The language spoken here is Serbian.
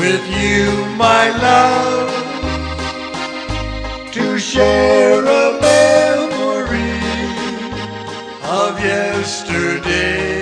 with you, my love, to share a memory of yesterday.